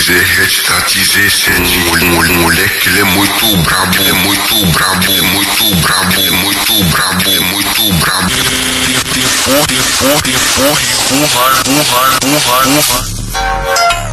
17 tá 17. Moleque, ele é muito brabo, ele é muito brabo, ele é muito brabo, ele é muito brabo, ele é muito brabo. Porra.